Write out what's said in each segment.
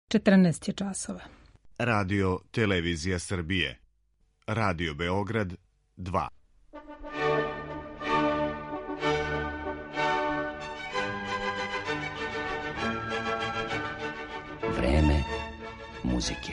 14 je časova. Radio Televizija Srbije. Radio Beograd 2. Vreme muzike.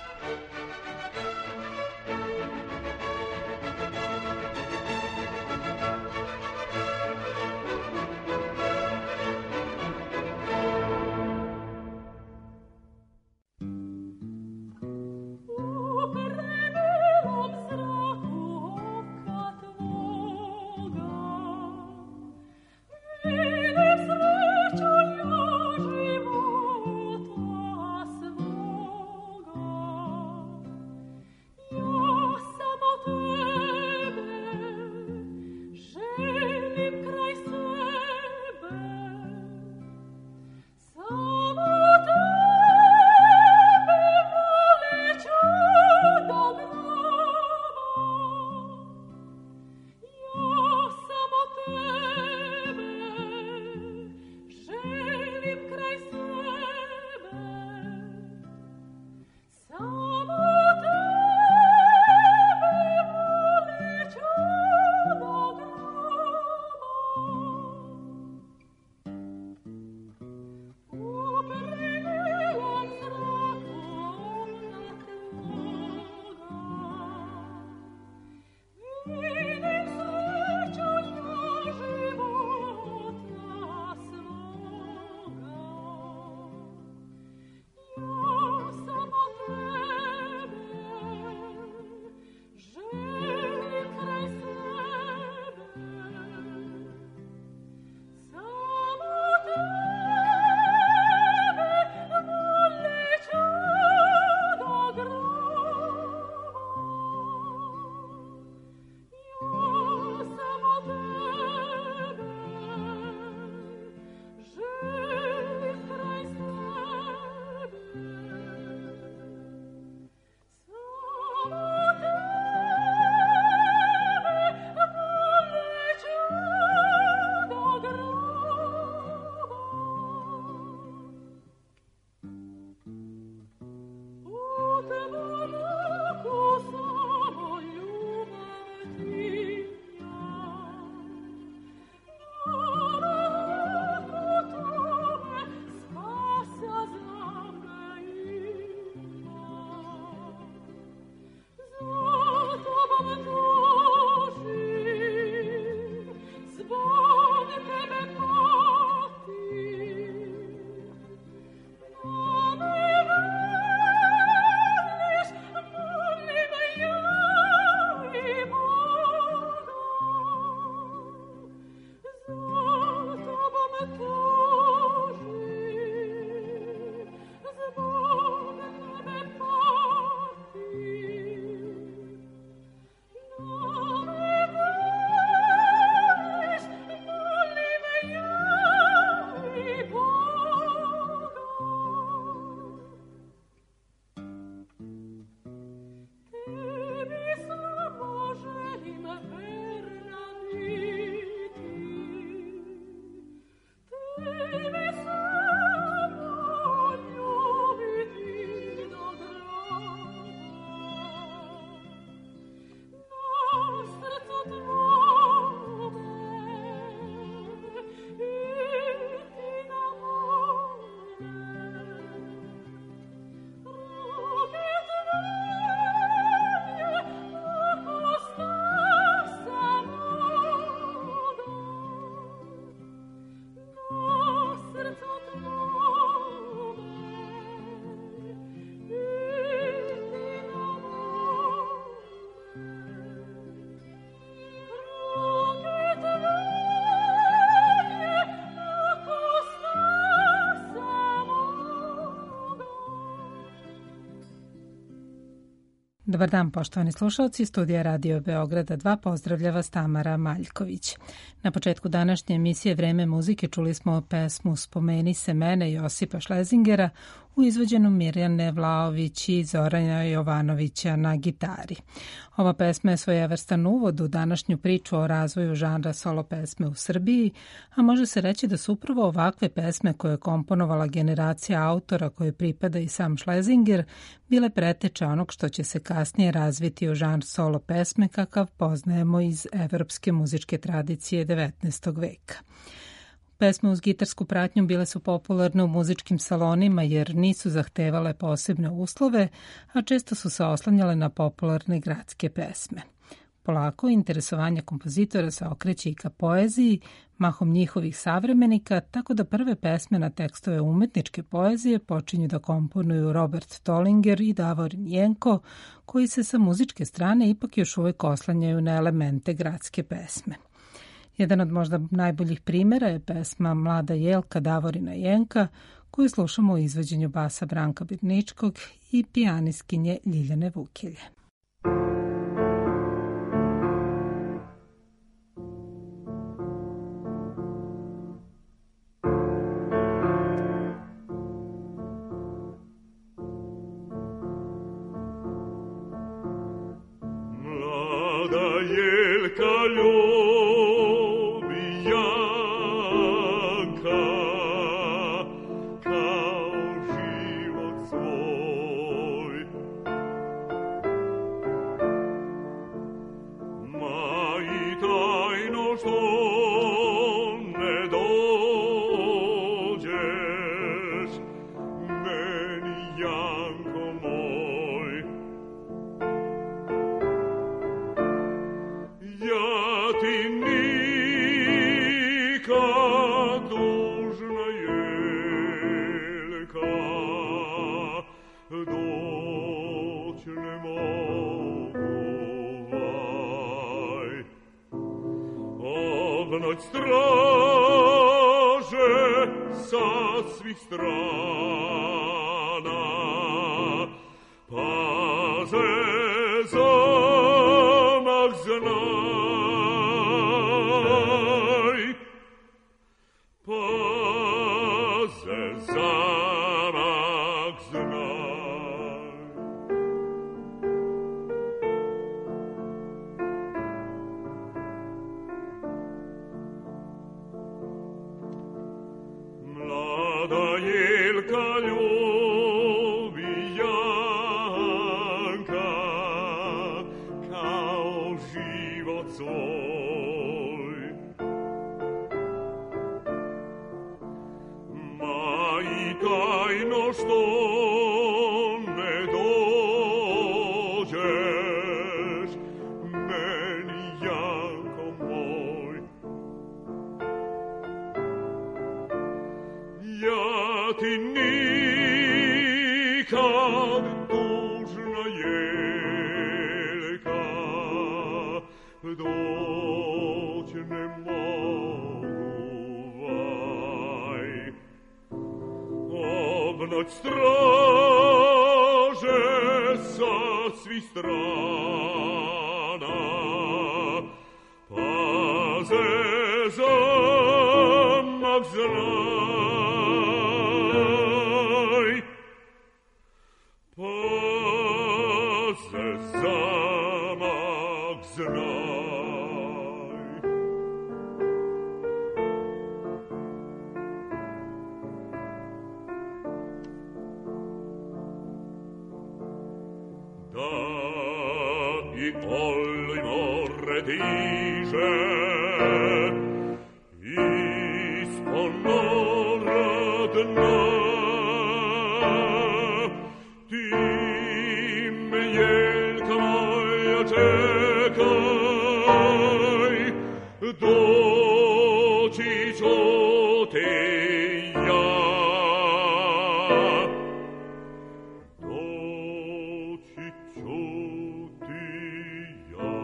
Dobar dan, poštovani slušalci, studija Radio Beograda 2 pozdravlja vas Tamara Maljković. Na početku današnje emisije Vreme muzike čuli smo pesmu Spomeni se mene Josipa Šlezingera u izvođenju Mirjane Vlaović i Zorana Jovanovića na gitari. Ova pesma je svojevrstan uvod u današnju priču o razvoju žanra solo pesme u Srbiji, a može se reći da su upravo ovakve pesme koje je komponovala generacija autora koje pripada i sam Schlesinger bile preteča onog što će se kasnije razviti u žanr solo pesme kakav poznajemo iz evropske muzičke tradicije 19. veka. Pesme uz gitarsku pratnju bile su popularne u muzičkim salonima jer nisu zahtevale posebne uslove, a često su se oslanjale na popularne gradske pesme. Polako interesovanje kompozitora se okreće i ka poeziji, mahom njihovih savremenika, tako da prve pesme na tekstove umetničke poezije počinju da komponuju Robert Tollinger i Davorin Jenko, koji se sa muzičke strane ipak još uvijek oslanjaju na elemente gradske pesme. Jedan od možda najboljih primjera je pesma Mlada Jelka Davorina Jenka, koju slušamo u izvođenju basa Branka Birničkog i pijaniskinje Ljiljane Vukilje. Mlada Jelka straže sa svih strana paze zamah znaj, paze zamah znaj. Jelka ljubi Janka kao život svoj. Ma i tajno što ne dođeš meni, Janko moj. Ja ti nikad tužna Jelka doć ne mogu vaj. Obnoć straže sa svih strana paze zamah znaj, paze zamah znaj. Da i olj more diže ispod mora dna, ti me Jelka moja čekaj, doći ću te ja. Doći ću ti ja.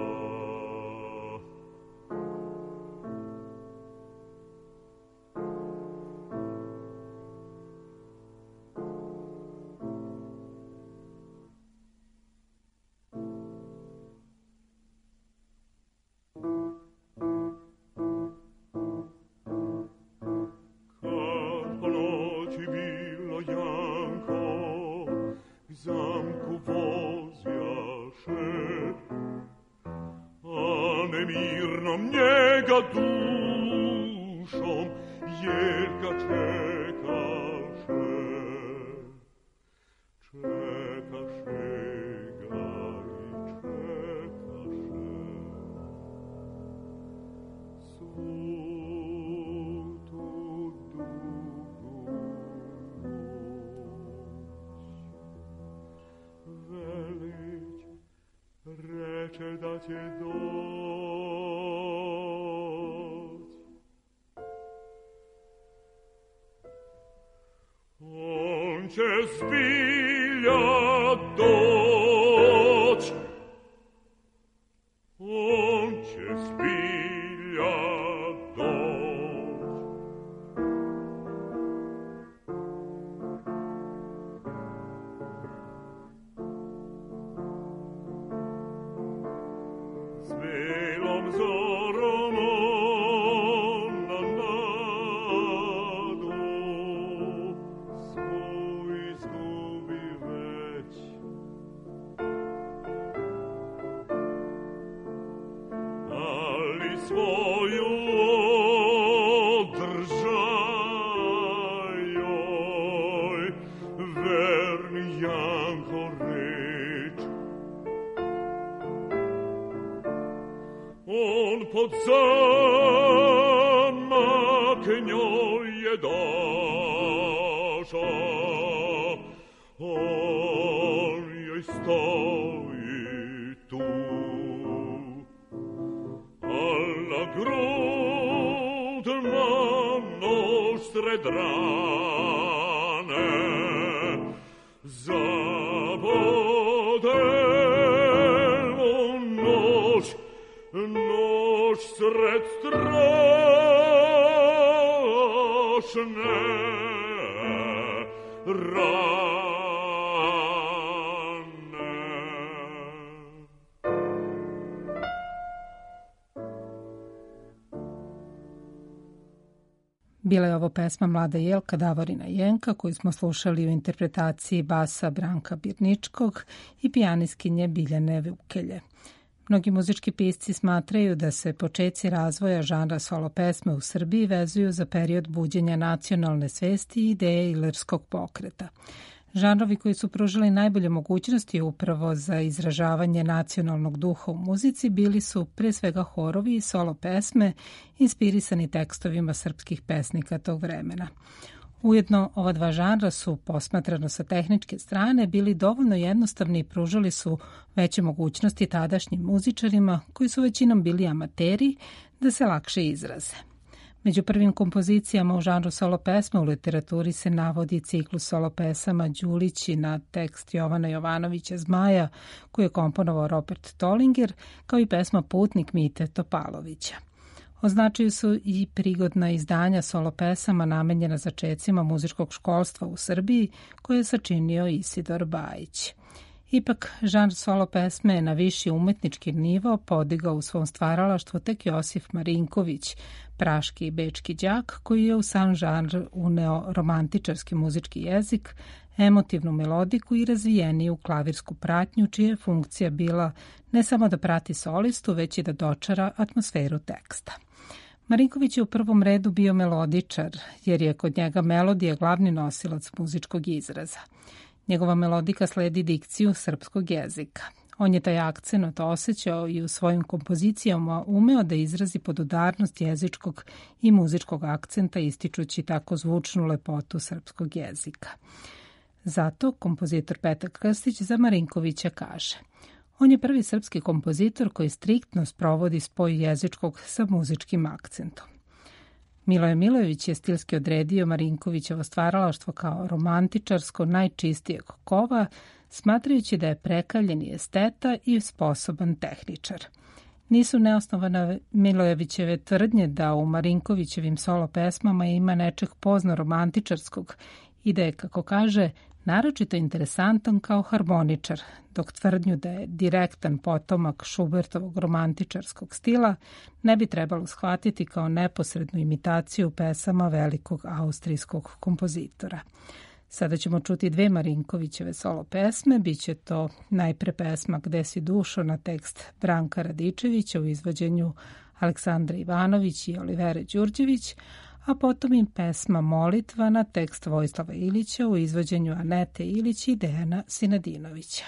dušom, jer ga čekaše, čekaše ga i čekaše. Svu tu dugu noć velić reče da će doć. On će zbilja doć, on će zbilja doć. S belom zorom on na nadu svoj izgubi već. Ali svoju održaj joj verni Janko reč. On pod zamak njoj je došao, on joj stoji tu, alla grudma nož sred rane, zabode nož, nož sred strašne rane. Bila je ovo pesma Mlada Jelka Davorina Jenka koju smo slušali u interpretaciji basa Branka Birničkog i pijanistkinje Biljane Vukelje. Mnogi muzički pisci smatraju da se počeci razvoja žanra solo pesme u Srbiji vezuju za period buđenja nacionalne svesti i ideje ilerskog pokreta. Žanrovi koji su pružali najbolje mogućnosti upravo za izražavanje nacionalnog duha u muzici bili su pre svega horovi i solo pesme inspirisani tekstovima srpskih pesnika tog vremena. Ujedno, ova dva žanra su, posmatrano sa tehničke strane, bili dovoljno jednostavni i pružali su veće mogućnosti tadašnjim muzičarima, koji su većinom bili amateri, da se lakše izraze. Među prvim kompozicijama u žanru solo pesme u literaturi se navodi ciklus solo pesama Đulići na tekst Jovana Jovanovića Zmaja, koji je komponovao Robert Tolinger, kao i pesma Putnik Mite Topalovića. Označuju su i prigodna izdanja solo pesama namenjena začecima muzičkog školstva u Srbiji, koje je sačinio Isidor Bajić. Ipak, žanr solo pesme je na viši umetnički nivo podigao u svom stvaralaštvu tek Josif Marinković, praški i bečki đak, koji je u sam žanr uneo romantičarski muzički jezik, emotivnu melodiku i razvijeniju klavirsku pratnju, čija je funkcija bila ne samo da prati solistu, već i da dočara atmosferu teksta. Marinković je u prvom redu bio melodičar, jer je kod njega melodija glavni nosilac muzičkog izraza. Njegova melodika sledi dikciju srpskog jezika. On je taj akcent osjećao i u svojim kompozicijama umeo da izrazi podudarnost jezičkog i muzičkog akcenta, ističući tako zvučnu lepotu srpskog jezika. Zato kompozitor Petar Krstić za Marinkovića kaže: on je prvi srpski kompozitor koji striktno sprovodi spoj jezičkog sa muzičkim akcentom. Miloje Milojević je stilski odredio Marinkovićevo stvaralaštvo kao romantičarsko najčistijeg kova, smatrajući da je prekaljen esteta i sposoban tehničar. Nisu neosnovane Milojevićeve tvrdnje da u Marinkovićevim solo pesmama ima nečeg pozno romantičarskog i da je, kako kaže, naročito interesantan kao harmoničar, dok tvrdnju da je direktan potomak Šubertovog romantičarskog stila ne bi trebalo shvatiti kao neposrednu imitaciju pesama velikog austrijskog kompozitora. Sada ćemo čuti dve Marinkovićeve solo pesme, biće to najpre pesma Gde si dušo na tekst Branka Radičevića u izvođenju Aleksandra Ivanović i Olivere Đurđević, a potom im pesma Molitva na tekst Vojislava Ilića u izvođenju Anete Ilić i Dejana Sinadinovića.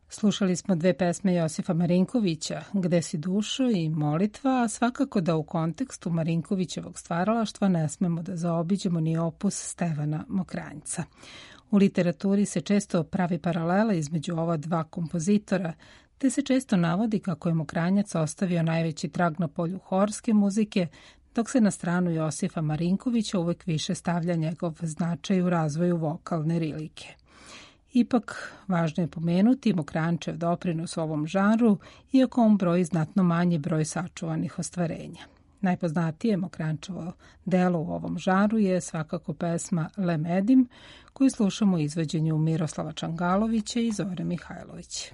Slušali smo dve pesme Josifa Marinkovića, Gde si dušo i Molitva, a svakako da u kontekstu Marinkovićevog stvaralaštva ne smemo da zaobiđemo ni opus Stevana Mokranjca. U literaturi se često pravi paralela između ova dva kompozitora, te se često navodi kako je Mokranjac ostavio najveći trag na polju horske muzike, dok se na stranu Josifa Marinkovića uvek više stavlja njegov značaj u razvoju vokalne rilike. Ipak, važno je pomenuti Mokranjčev doprinos u ovom žanru, iako on broji znatno manji broj sačuvanih ostvarenja. Najpoznatije Mokranjčevo delo u ovom žanru je svakako pesma Le Medim, koju slušamo u izvođenju Miroslava Čangalovića i Zore Mihajlović.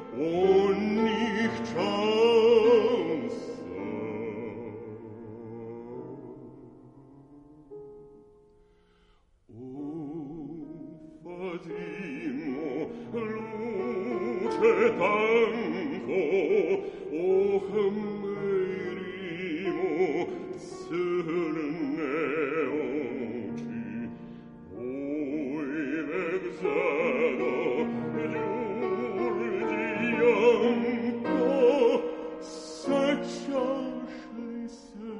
onih časa. Fatimo, luce tanco, merimo, crne oči, oj vegzado, Giurgianco, sećaš li se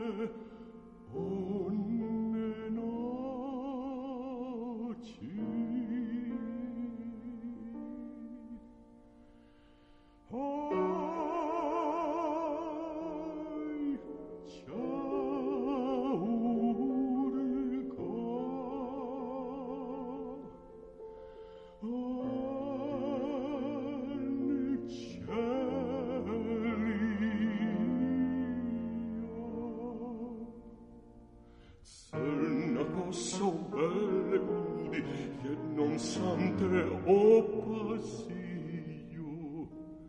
one noći? Crna kosa u bele grudi, jednom sam te opazio,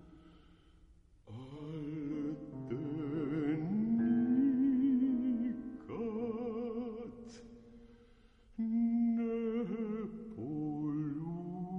al te nikad ne poljubim.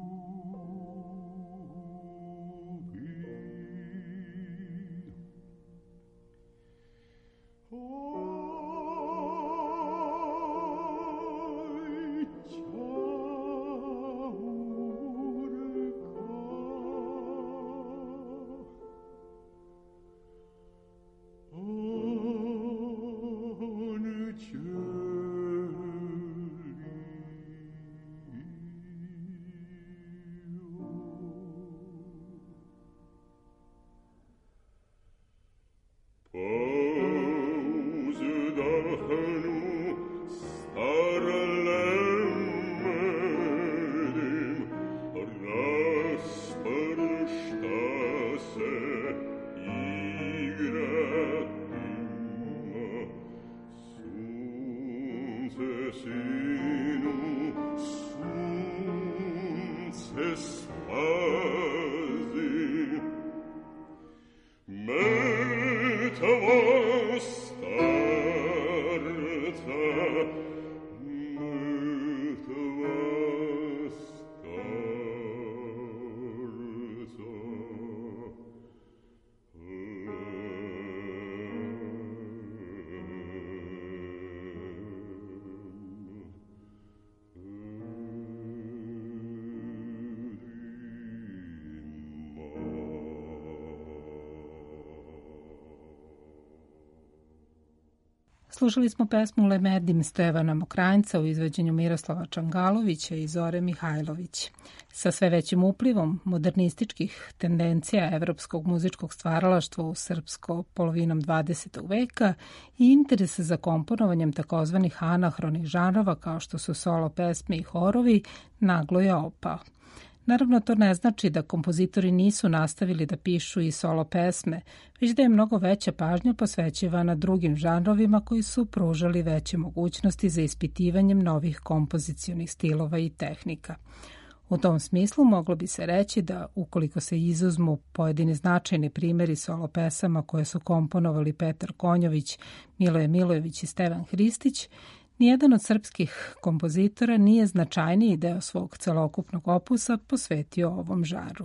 Slušali smo pesmu Lemedim Stevana Mokranjca u izvođenju Miroslava Čangalovića i Zore Mihajlović. Sa sve većim uplivom modernističkih tendencija evropskog muzičkog stvaralaštva u srpsko polovinom 20. veka i interes za komponovanjem takozvanih anahronih žanrova kao što su solo pesme i horovi naglo je opao. Naravno, to ne znači da kompozitori nisu nastavili da pišu i solo pesme, već da je mnogo veća pažnja posvećivana drugim žanrovima koji su pružali veće mogućnosti za ispitivanjem novih kompozicionih stilova i tehnika. U tom smislu moglo bi se reći da ukoliko se izuzmu pojedini značajni primjeri solo pesama koje su komponovali Petar Konjović, Miloje Milojević i Stevan Hristić, nijedan od srpskih kompozitora nije značajniji deo svog celokupnog opusa posvetio ovom žanru.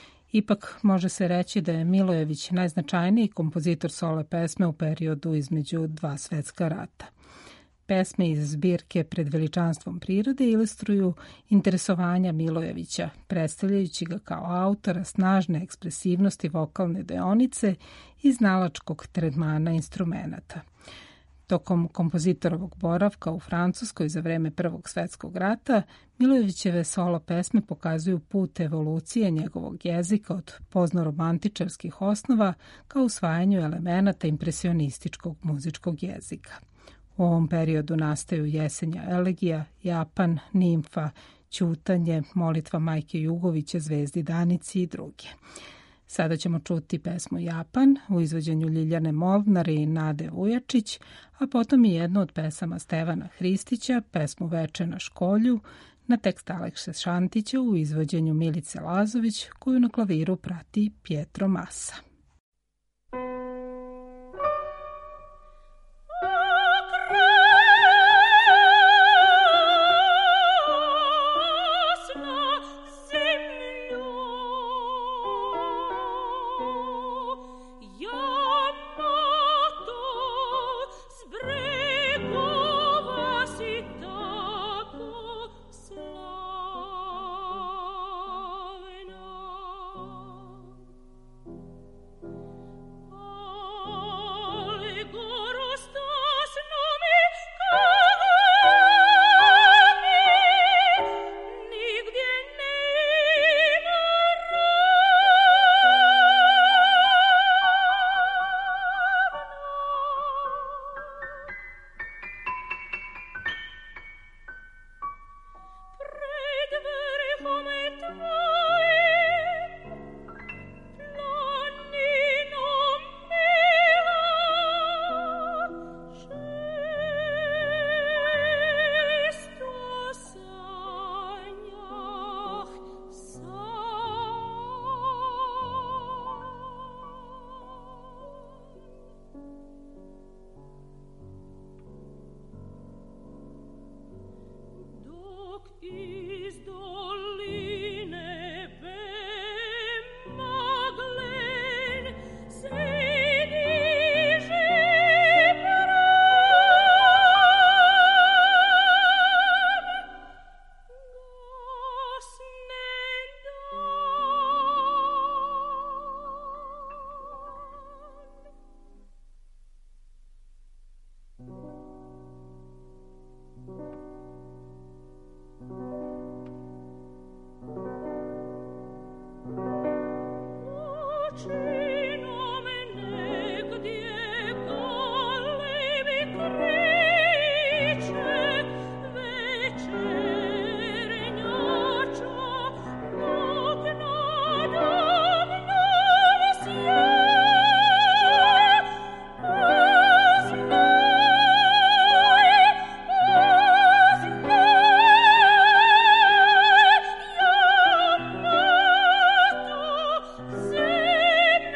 Ipak može se reći da je Milojević najznačajniji kompozitor solo pesme u periodu između dva svetska rata. Pesme iz zbirke Pred veličanstvom prirode ilustruju interesovanja Milojevića, predstavljajući ga kao autora snažne ekspresivnosti vokalne deonice i znalačkog tretmana instrumenata. Tokom kompozitorovog boravka u Francuskoj za vreme Prvog svetskog rata, Milojevićeve solo pesme pokazuju put evolucije njegovog jezika od poznoromantičarskih osnova ka usvajanju elemenata impresionističkog muzičkog jezika. U ovom periodu nastaju Jesenja elegija, Japan, Nimfa, Ćutanje, Molitva Majke Jugovića, Zvezdi Danici i druge. Sada ćemo čuti pesmu Japan u izvođenju Ljiljane Molnar i Nade Vujačić, a potom i jednu od pesama Stevana Hristića, pesmu Veče na školju, na tekst Alekse Šantića u izvođenju Milice Lazović, koju na klaviru prati Pietro Massa. Sem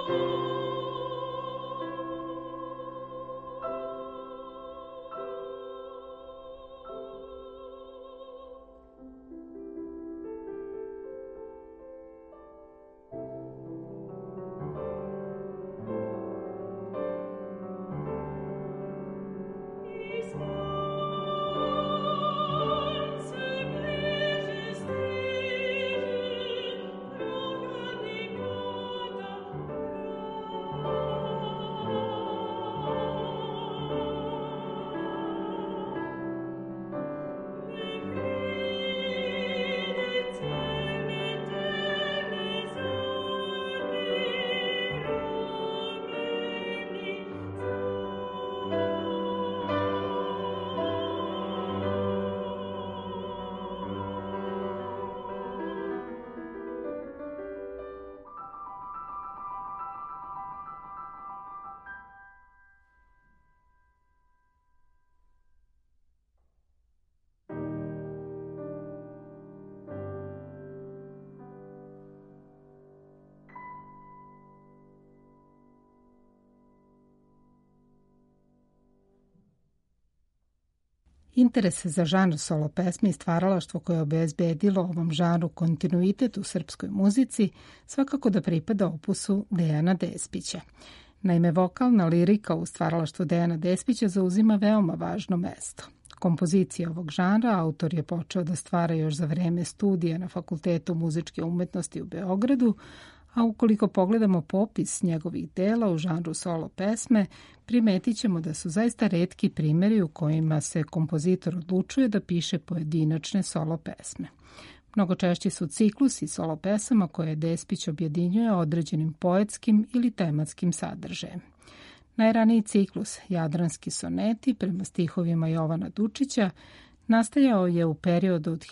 Interes za žanr solo pesme i stvaralaštvo koje je obezbedilo ovom žanru kontinuitet u srpskoj muzici svakako da pripada opusu Dejana Despića. Naime, vokalna lirika u stvaralaštvu Dejana Despića zauzima veoma važno mesto. Kompozicije ovog žanra autor je počeo da stvara još za vreme studija na Fakultetu muzičke umetnosti u Beogradu, a ukoliko pogledamo popis njegovih dela u žanru solo pesme, primetit ćemo da su zaista retki primjeri u kojima se kompozitor odlučuje da piše pojedinačne solo pesme. Mnogo češće su ciklusi solo pesama koje Despić objedinjuje određenim poetskim ili tematskim sadržajem. Najraniji ciklus, Jadranski soneti, prema stihovima Jovana Dučića, nastajao je u periodu od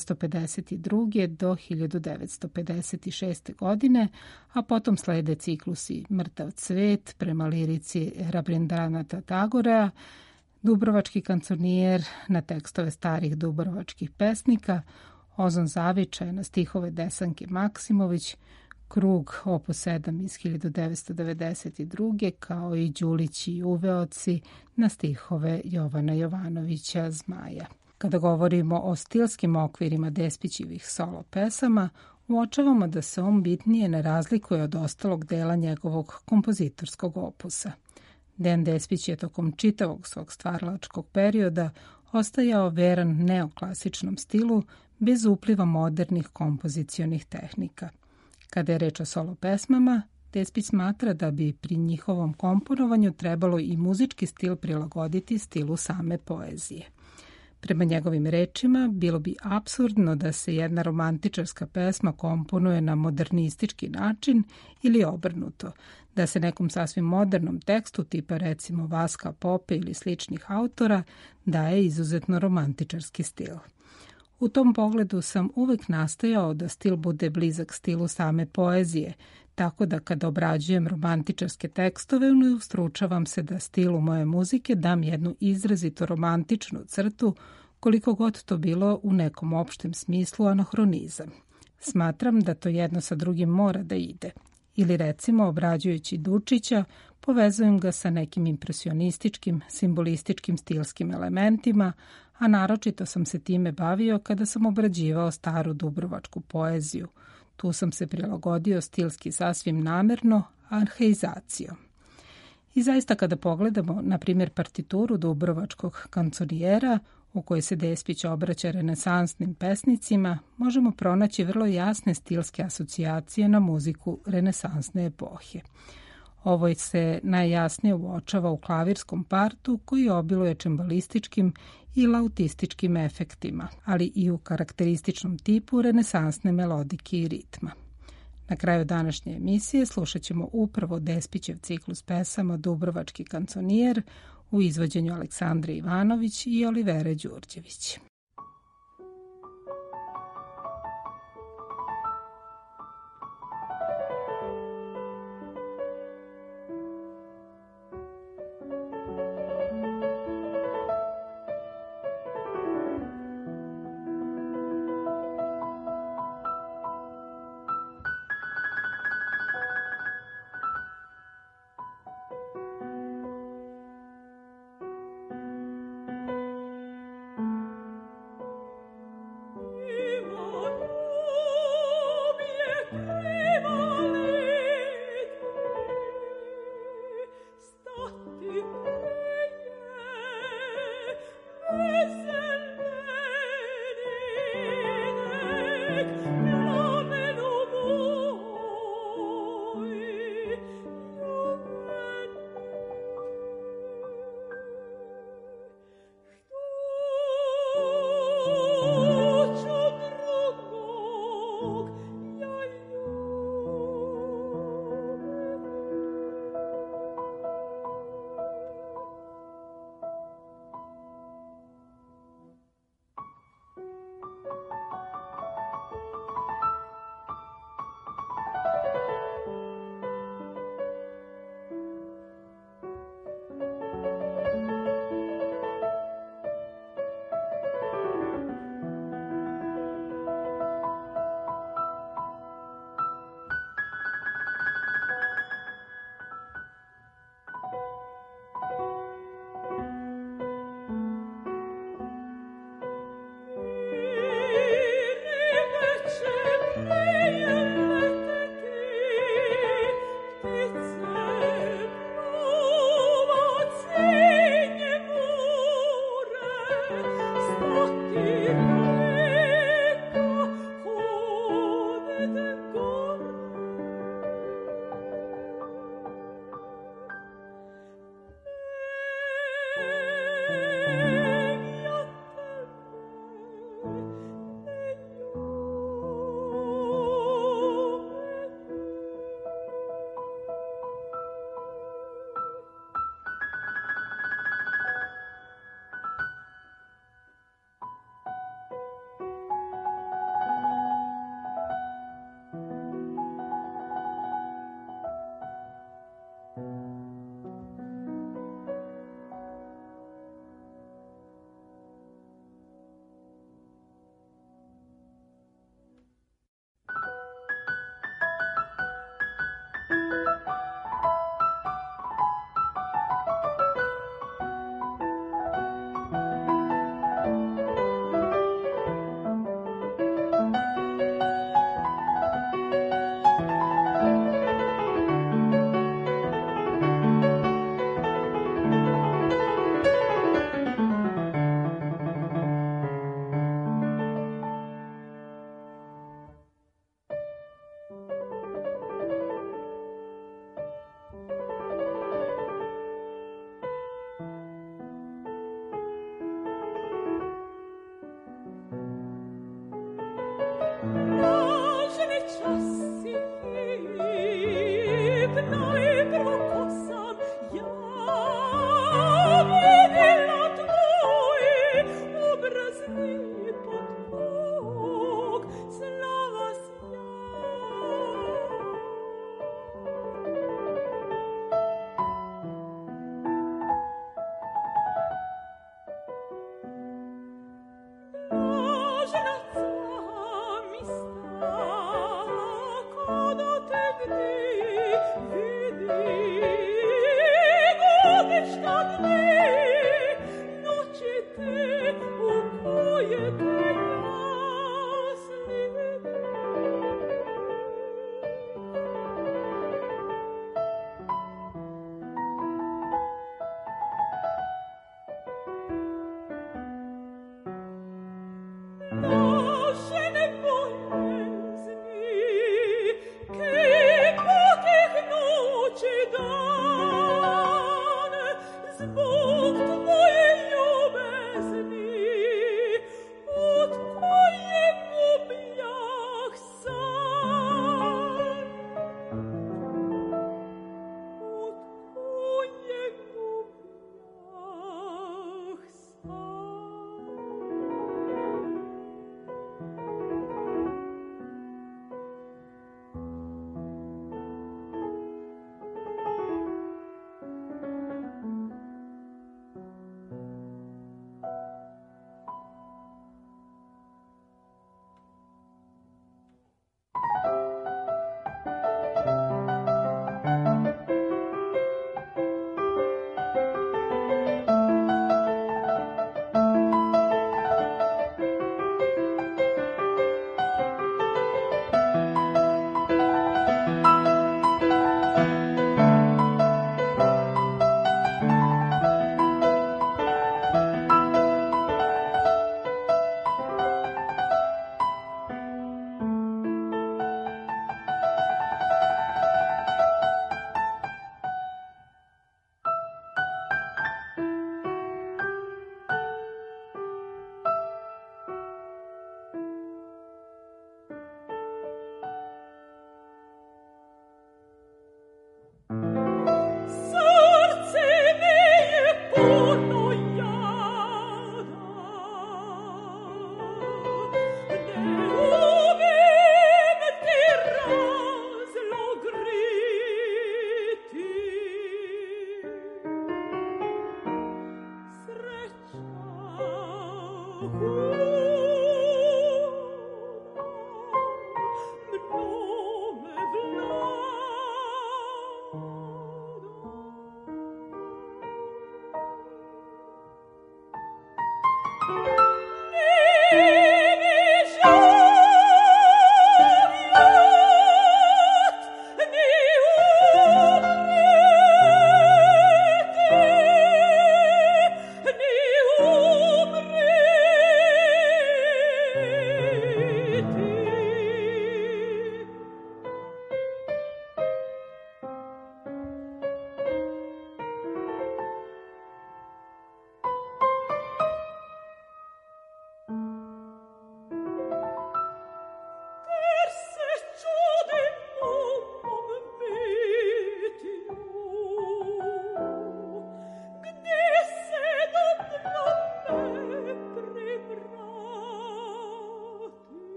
1952. do 1956. godine, a potom slede ciklusi Mrtav cvet prema lirici Rabindranath Tagorea, Dubrovački kanconijer na tekstove starih dubrovačkih pesnika, Ozon zavičaja na stihove Desanke Maksimović, Krug opus 7 iz 1992. kao i Đulići i uveoci na stihove Jovana Jovanovića Zmaja. Kada govorimo o stilskim okvirima Despićevih solo pesama, uočavamo da se on bitnije ne razlikuje od ostalog dela njegovog kompozitorskog opusa. Dejan Despić je tokom čitavog svog stvaralačkog perioda ostajao veran neoklasičnom stilu bez upliva modernih kompozicionih tehnika. Kada je reč o solo pesmama, Despić smatra da bi pri njihovom komponovanju trebalo i muzički stil prilagoditi stilu same poezije. Prema njegovim rečima, bilo bi apsurdno da se jedna romantičarska pesma komponuje na modernistički način ili obrnuto, da se nekom sasvim modernom tekstu, tipa recimo Vaska Pope ili sličnih autora, daje izuzetno romantičarski stil. U tom pogledu sam uvek nastojao da stil bude blizak stilu same poezije, tako da kada obrađujem romantičarske tekstove, ustručavam se da stilu moje muzike dam jednu izrazito romantičnu crtu, koliko god to bilo u nekom opštem smislu anahronizam. Smatram da to jedno sa drugim mora da ide. Ili recimo, obrađujući Dučića, povezujem ga sa nekim impresionističkim, simbolističkim stilskim elementima, a naročito sam se time bavio kada sam obrađivao staru dubrovačku poeziju. Tu sam se prilagodio stilski sasvim namerno, arheizacijom. I zaista kada pogledamo, na primjer, partituru dubrovačkog kanconijera, u kojoj se Despić obraća renesansnim pesnicima, možemo pronaći vrlo jasne stilske asocijacije na muziku renesansne epohe. Ovo se najjasnije uočava u klavirskom partu koji obiluje čembalističkim i lautističkim efektima, ali i u karakterističnom tipu renesansne melodike i ritma. Na kraju današnje emisije slušat ćemo upravo Despićev ciklus pesama Dubrovački kanconijer u izvođenju Aleksandre Ivanović i Olivere Đurđević.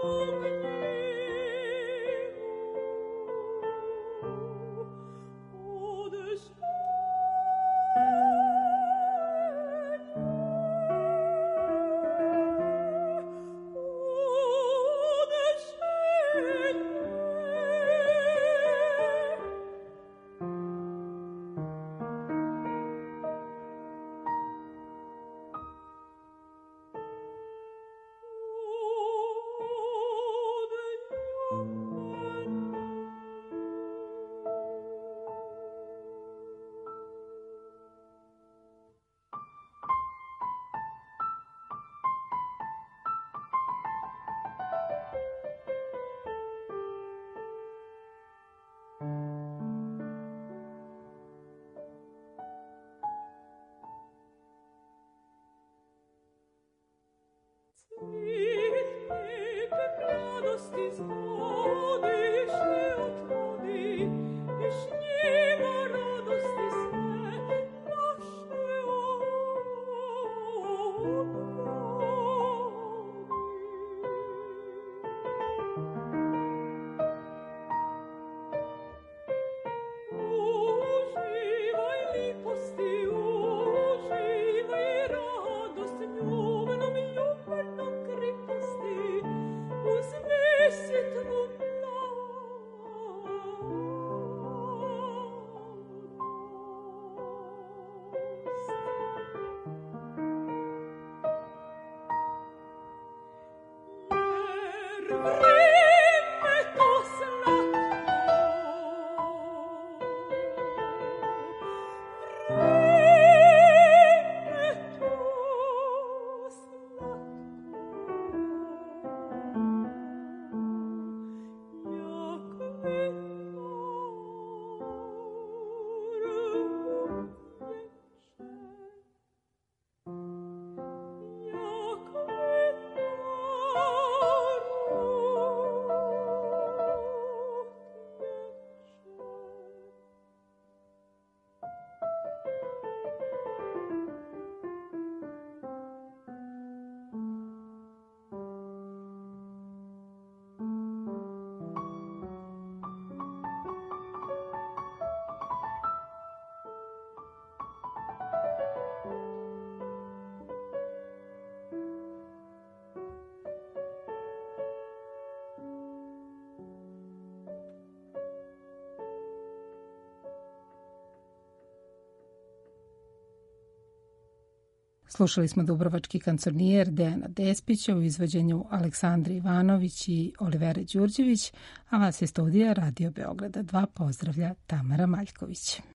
Slušali smo Dubrovački kancornijer Dejana Despića u izvođenju Aleksandre Ivanović i Olivere Đurđević, a vas iz studija Radio Beograda 2 pozdravlja Tamara Maljković.